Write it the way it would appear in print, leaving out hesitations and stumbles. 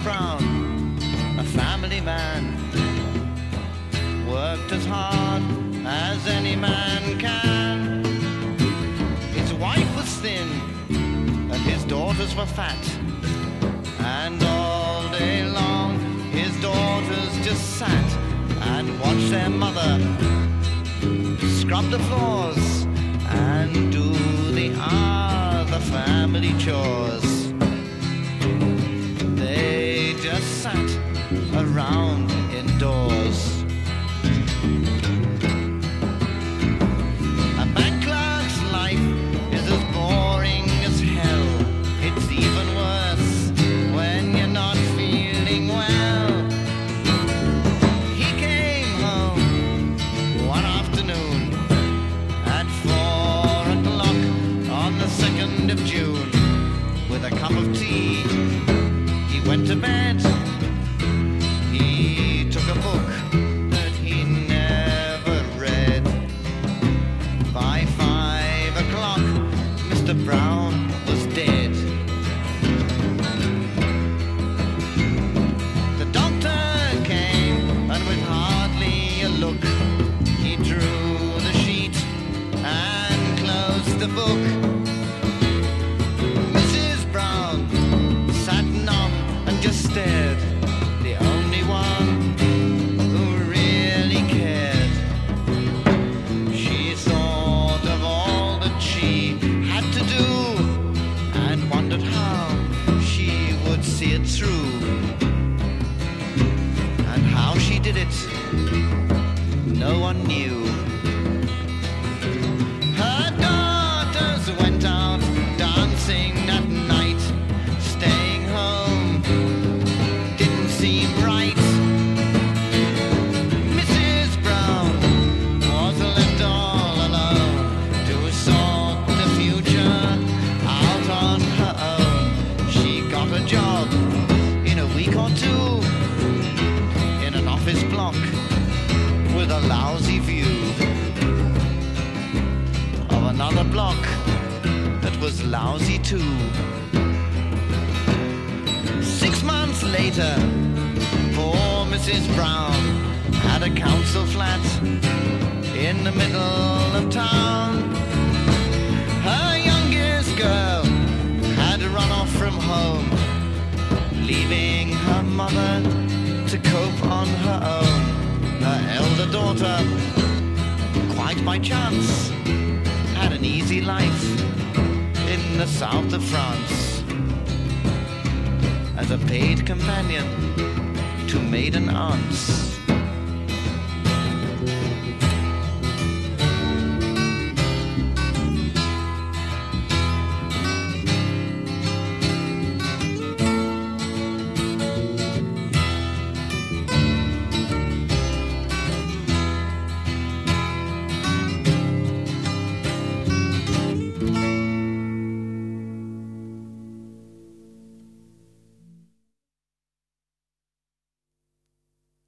Brown, a family man, worked as hard as any man can. His wife was thin and his daughters were fat, and all day long his daughters just sat and watched their mother scrub the floors and do the other family chores. They just sat around indoors. A bank clerk's life is as boring as hell. It's even worse when you're not feeling well. He came home one afternoon at 4 o'clock on the 2nd of June with a cup of tea. He went to bed. He took a book that he never read. By 5 o'clock, Mr. Brown was dead. The doctor came, and with hardly a look, he drew the sheet and closed the book. Mrs. Brown sat numb and just stared, the only one who really cared. She thought of all that she had to do and wondered how she would see it through. And how she did it, no one knew. Her daughters went out dancing at night. Staying home didn't seem right. Mrs. Brown was left all alone to sort the future out on her own. She got a job in a week or two in an office block with a lousy view of another block that was lousy too. 6 months later, poor Mrs. Brown had a council flat in the middle of town. Her youngest girl had run off from home, leaving her mother to cope on her own. Her elder daughter, quite by chance, had an easy life in the south of France as a paid companion to maiden aunts.